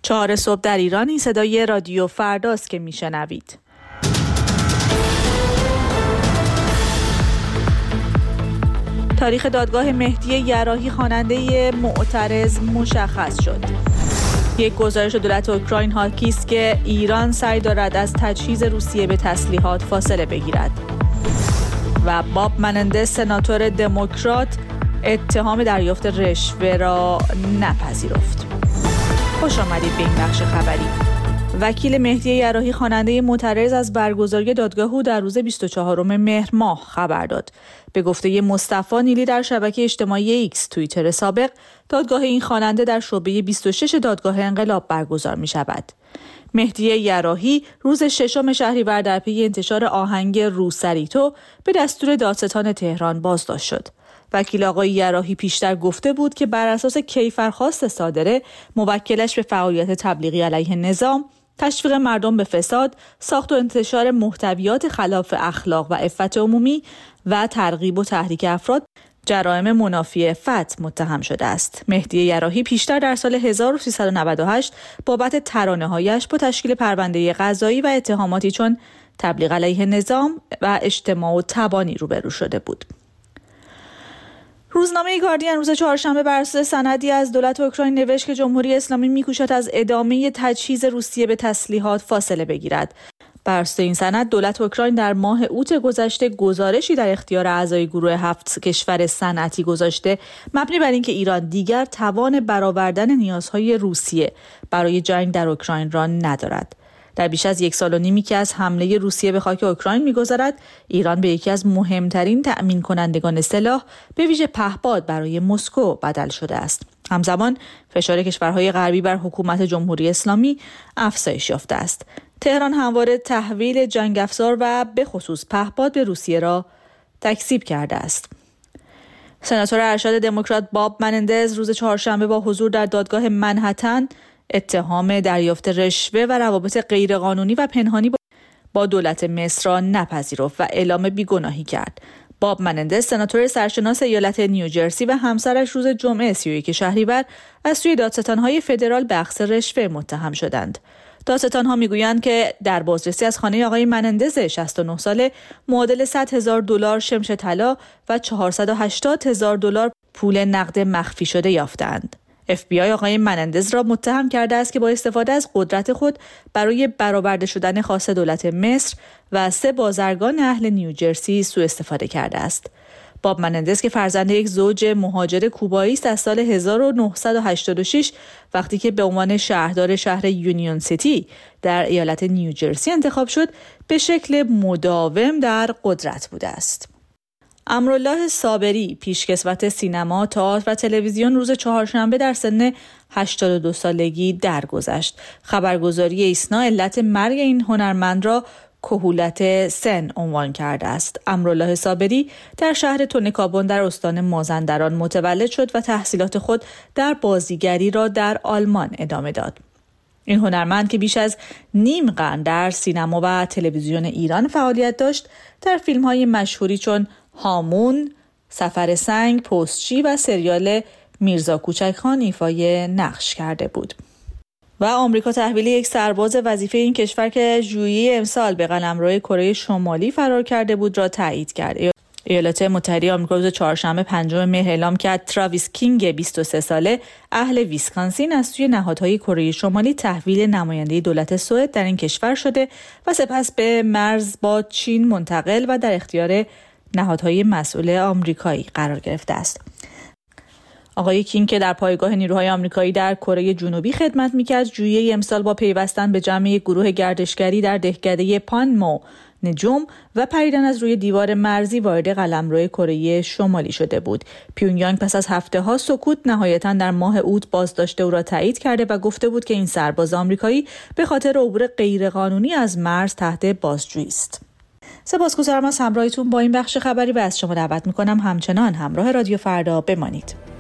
4 صبح در ایران. این صدای رادیو فرداست که میشنوید. تاریخ دادگاه مهدی یراحی خواننده معترض مشخص شد. یک گزارش دولت اوکراین حاکی است که ایران سعی دارد از تجهیز روسیه به تسلیحات فاصله بگیرد. و باب منندز سناتور دموکرات اتهام دریافت رشوه را نپذیرفت. خوش آمدید به این بخش خبری. وکیل مهدی یراحی خواننده معترض از برگزاری دادگاه او در روز 24 مهر ماه خبر داد. به گفته مصطفی نیلی در شبکه اجتماعی ایکس توییتر سابق، دادگاه این خواننده در شعبه 26 دادگاه انقلاب برگزار می شود. مهدی یراحی روز 6 شهریور در پی انتشار آهنگ روسریتو به دستور دادستان تهران بازداشت شد. وکیل آقای یراحی پیشتر گفته بود که بر اساس کیفرخواست صادره موکلش به فعالیت تبلیغی علیه نظام، تشویق مردم به فساد، ساخت و انتشار محتویات خلاف اخلاق و عفت عمومی و ترغیب و تحریک افراد جرائم منافی عفت متهم شده است. مهدی یراحی پیشتر در سال 1398 بابت ترانه‌هایش با تشکیل پرونده قضایی و اتهاماتی چون تبلیغ علیه نظام و اجتماع و تبانی روبرو شده بود. روزنامه گاردین روز چهارشنبه بر اساس سندی از دولت اوکراین نوشت که جمهوری اسلامی می‌کوشد از ادامه تجهیز روسیه به تسلیحات فاصله بگیرد. بر اساس این سند دولت اوکراین در ماه اوت گذشته گزارشی در اختیار اعضای گروه 7 کشور صنعتی گذاشته مبنی بر اینکه ایران دیگر توان برآوردن نیازهای روسیه برای جنگ در اوکراین را ندارد. در بیش از 1 سال و نیمی که از حمله روسیه به خاک اوکراین می‌گذرد، ایران به یکی از مهمترین تأمین کنندگان سلاح به ویژه پهپاد برای مسکو بدل شده است. همزمان فشار کشورهای غربی بر حکومت جمهوری اسلامی افزایش یافته است. تهران همواره تحویل جنگ افزار و به خصوص پهپاد به روسیه را تکذیب کرده است. سناتور ارشد دموکرات باب منندز روز چهارشنبه با حضور در دادگاه منهتن اتهام دریافت رشوه و روابط غیرقانونی و پنهانی با دولت مصر را نپذیرفت و اعلام بیگناهی کرد. باب منندز سناتور سرشناس ایالت نیوجرسی و همسرش روز جمعه 31 شهریور از سوی دادستان‌های فدرال به اخذ رشوه متهم شدند. دادستان‌ها میگویند که در بازرسی از خانه آقای منندز 69 ساله معادل $100,000 شمش طلا و $480,000 پول نقد مخفی شده یافتند. FBI آقای منندز را متهم کرده است که با استفاده از قدرت خود برای برآورده شدن خواست دولت مصر و 3 بازرگان اهل نیوجرسی سوء استفاده کرده است. باب منندز که فرزند یک زوج مهاجر کوبایی است، از سال 1986 وقتی که به عنوان شهردار شهر یونیون سیتی در ایالت نیوجرسی انتخاب شد، به شکل مداوم در قدرت بوده است. امرالله صابری پیشکسوت سینما، تئاتر و تلویزیون روز چهارشنبه در سن 82 سالگی درگذشت. خبرگزاری ایسنا علت مرگ این هنرمند را کهولت سن عنوان کرده است. امرالله صابری در شهر تونکابون در استان مازندران متولد شد و تحصیلات خود در بازیگری را در آلمان ادامه داد. این هنرمند که بیش از نیم قرن در سینما و تلویزیون ایران فعالیت داشت، در فیلم‌های مشهوری چون هامون، سفر سنگ، پستچی و سریال میرزا کوچکخان ایفای نقش کرده بود. و آمریکا تحویل یک سرباز وظیفه این کشور که ژوئیه امسال به قلمرو کره شمالی فرار کرده بود را تایید کرد. ایالات متحده آمریکا روز چهارشنبه 5 مهر اعلام کرد تراویس کینگ 23 ساله اهل ویسکانسین از سوی نهادهای کره شمالی تحویل نماینده دولت سوئد در این کشور شده و سپس به مرز با چین منتقل و در اختیار نهادهای مسئول آمریکایی قرار گرفته است. آقای کینگ که در پایگاه نیروهای آمریکایی در کره جنوبی خدمت می‌کرد، ژوئیه امسال با پیوستن به جمع یک گروه گردشگری در دهکده پانمو نجوم و پریدن از روی دیوار مرزی وارد قلمرو کره شمالی شده بود. پیونگیانگ پس از هفته‌ها سکوت نهایتاً در ماه اوت بازداشت او را تایید کرده و گفته بود که این سرباز آمریکایی به خاطر عبور غیرقانونی از مرز تحت بازجویی است. سپاسگزارم از همراهیتون با این بخش خبری و از شما دعوت می‌کنم همچنان همراه رادیو فردا بمانید.